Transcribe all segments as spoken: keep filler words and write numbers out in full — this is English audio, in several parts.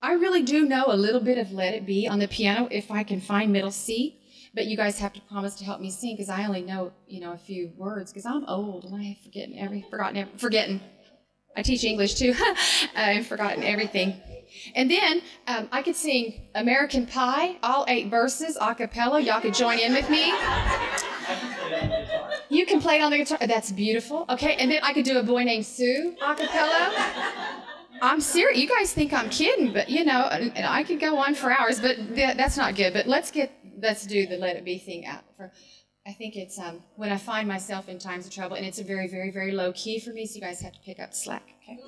I really do know a little bit of Let It Be on the piano if I can find middle C. But you guys have to promise to help me sing because I only know, you know, a few words because I'm old and I have forgotten every, forgotten, every, forgetting. I teach English too. I've forgotten everything. And then um, I could sing American Pie, all eight verses, a cappella. Y'all could join in with me. You can play it on the guitar. That's beautiful. Okay, and then I could do A Boy Named Sue, a cappella. I'm serious. You guys think I'm kidding, but you know, and I could go on for hours, but th- that's not good. But let's get, let's do the Let It Be thing out. For, I think it's um, when I find myself in times of trouble, and it's a very, very, very low key for me, so you guys have to pick up the slack, okay?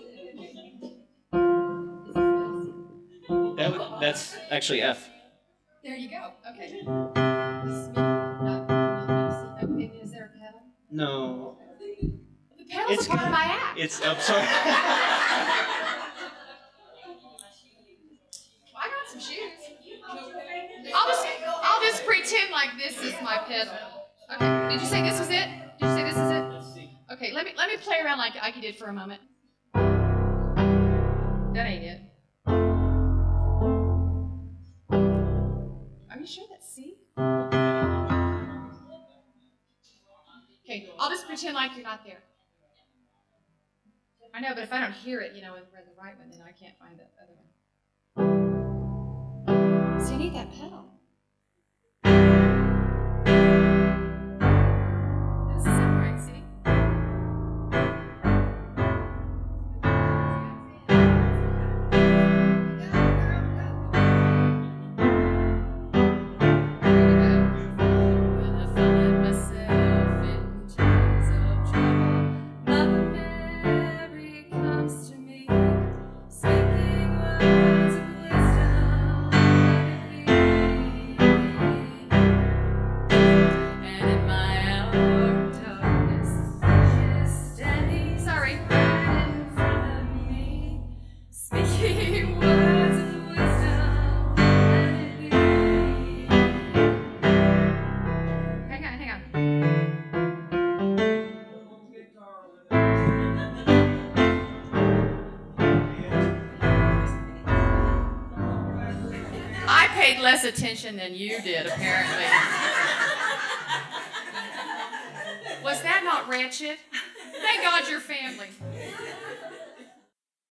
That, that's actually F. There you go. Okay. Is there a pedal? No. The pedal's a part of my act. It's, I'm sorry. I got some shoes. I'll just, I'll just pretend like this is my pedal. Okay. Did you say this was it? Did you say this is it? Okay. Let me let me play around like Ike did for a moment. That ain't it. Are you sure that's C? Okay. I'll just pretend like you're not there. I know, but if I don't hear it, you know, and read the right one, then I can't find the other one. So you need that pedal. That doesn't sound right, see? When I find myself in times of trouble, Mother Mary comes to me, speaking words of wisdom. And in my hour of darkness, she's standing sorry right in front of me, speaking words of wisdom. Hang on, hang on. I paid less attention than you did, apparently. Was that not wretched? Thank God you're family.